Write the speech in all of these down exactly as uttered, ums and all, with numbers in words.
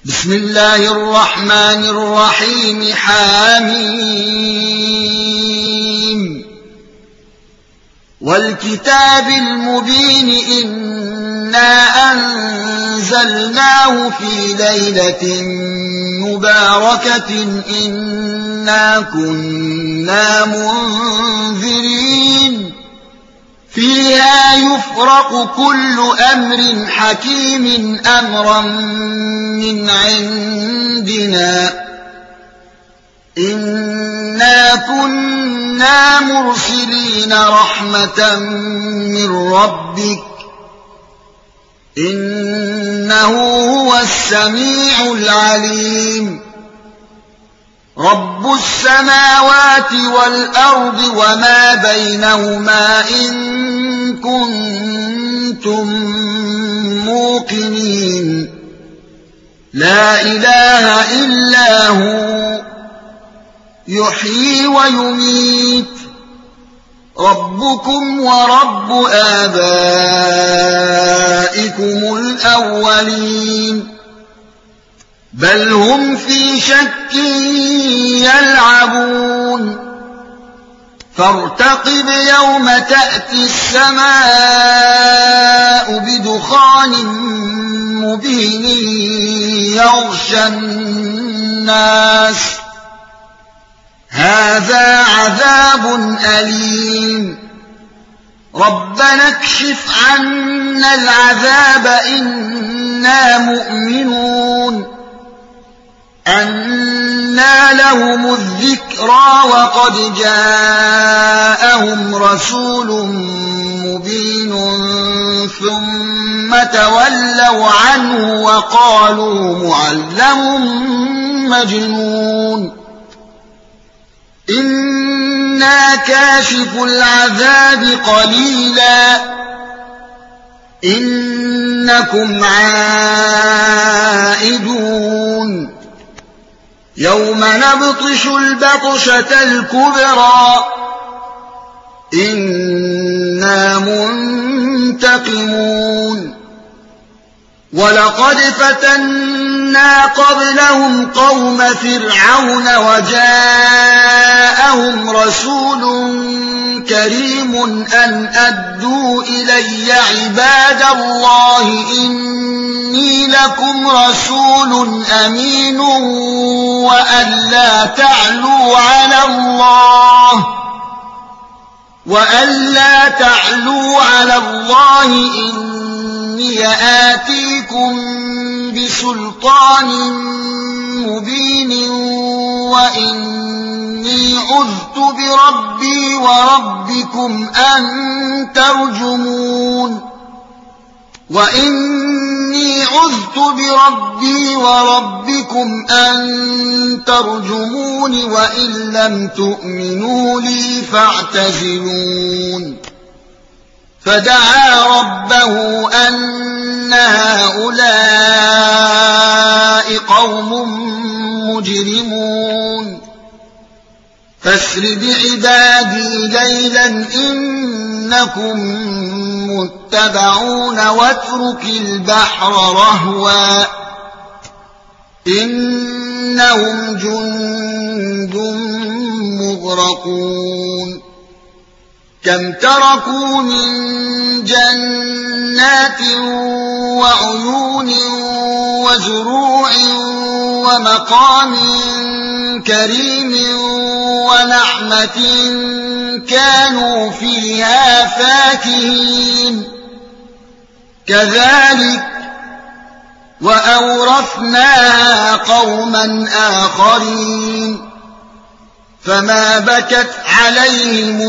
بسم الله الرحمن الرحيم حاميم والكتاب المبين إنا أنزلناه في ليلة مباركة إنا كنا منذرين فيها يفرق كل أمر حكيم أمرا من عندنا إنا كنا مرسلين رحمة من ربك إنه هو السميع العليم رب السماوات والأرض وما بينهما إن كنتم موقنين لا إله إلا هو يحيي ويميت ربكم ورب آبائكم الأولين بل هم في شك يلعبون فارتقب يوم تأتي السماء بدخان مبين يغشى الناس هذا عذاب أليم ربنا اكشف عنا العذاب إنا مؤمنون أنى لهم الذكرى وقد جاءهم رسول مبين ثم تولوا عنه وقالوا معلم مجنون إنا كاشف العذاب قليلا إنكم عائدون يوم نبطش البطشة الكبرى إنا منتقمون ولقد فتنا قبلهم قوم فرعون وجاءهم رسول كريم أن أدوا إلي عباد الله إني لكم رسول أمين وأن لا تعلوا على الله وأن لا تعلوا على الله إني آتيكم بسلطان مبين وإني عذت بربي وربكم أن ترجمون وإني عذت بربي وربكم أن ترجمون وإن لم تؤمنوا لي فاعتزلون فدعا ربه أن هؤلاء قوم مجرمون فاسر بعبادي ليلا إنكم متبعون واترك البحر رهوا إنهم جند مغرقون كم تركوا من جنات وعيون وزروع ومقام كريم ونعمة كانوا فيها فاكهين كذلك وأورثناها قوما آخرين فما بكت عليهم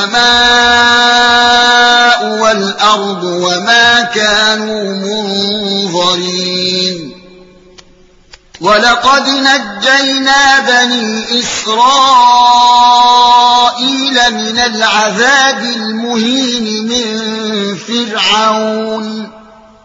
السماء والأرض وما كانوا منظرين ولقد نجينا بني إسرائيل من العذاب المهين من فرعون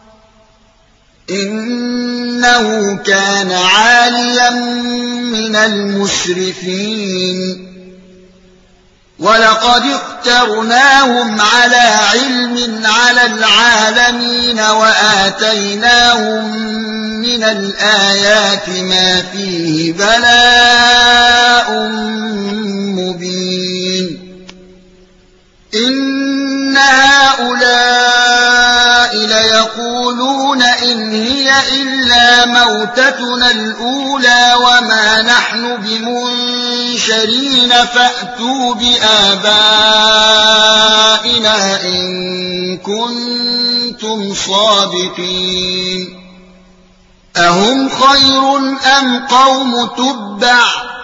إنه كان عاليا من المسرفين ولقد اخترناهم على علم على العالمين وآتيناهم من الآيات ما فيه بلاء مبين إن هؤلاء ليقولون إن هي إلا موتتنا الأولى وما نحن بمنشرين فأتوا بآبائنا إن كنتم صادقين أهم خير أم قوم تبع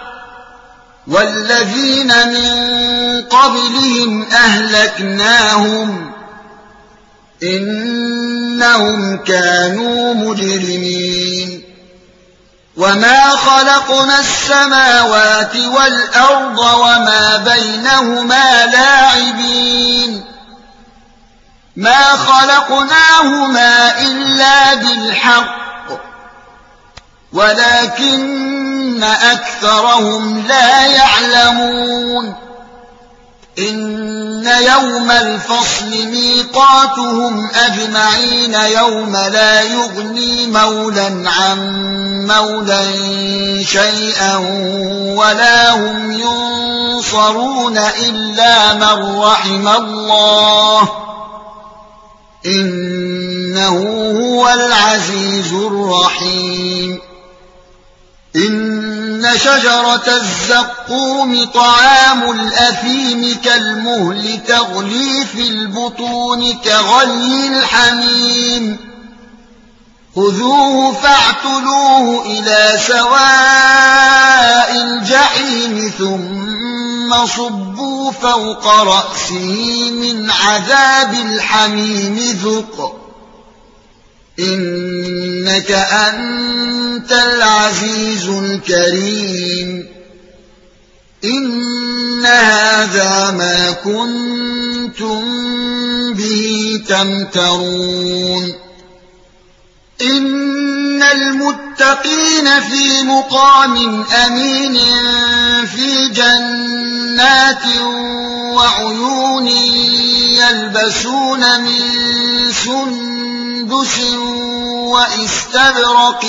والذين من قبلهم أهلكناهم إنهم كانوا مجرمين وما خلقنا السماوات والأرض وما بينهما لاعبين ما خلقناهما إلا بالحق ولكن أكثرهم لا يعلمون إن يوم الفصل ميقاتهم أجمعين يوم لا يغني مولى عن مولى شيئا ولا هم ينصرون إلا من رحم الله إنه هو العزيز الرحيم إن شجرة الزقوم طعام الأثيم كالمهل تغلي في البطون كغلي الحميم خذوه فاعتلوه إلى سواء الجحيم ثم صبوا فوق رأسه من عذاب الحميم ذق إنك أنت العزيز الكريم إن هذا ما كنتم به تمترون إن المتقين في مقام أمين في جنات وعيون يلبسون من سندس واستبرق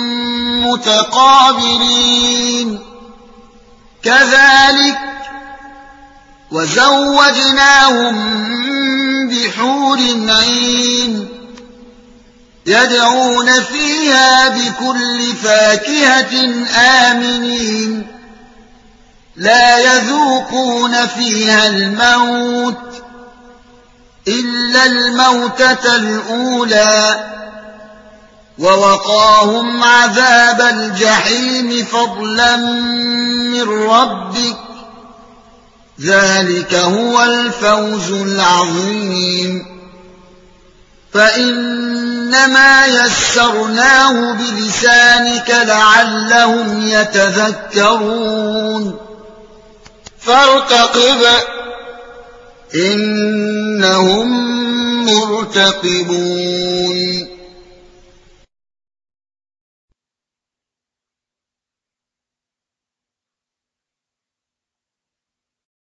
متقابلين كذلك وزوجناهم بحور عين يدعون فيها بكل فاكهة آمنين لا يذوقون فيها الموت إلا الموتة الأولى ووقاهم عذاب الجحيم فضلا من ربك ذلك هو الفوز العظيم فإنما يسرناه بلسانك لعلهم يتذكرون فارتقب إنهم مرتقبون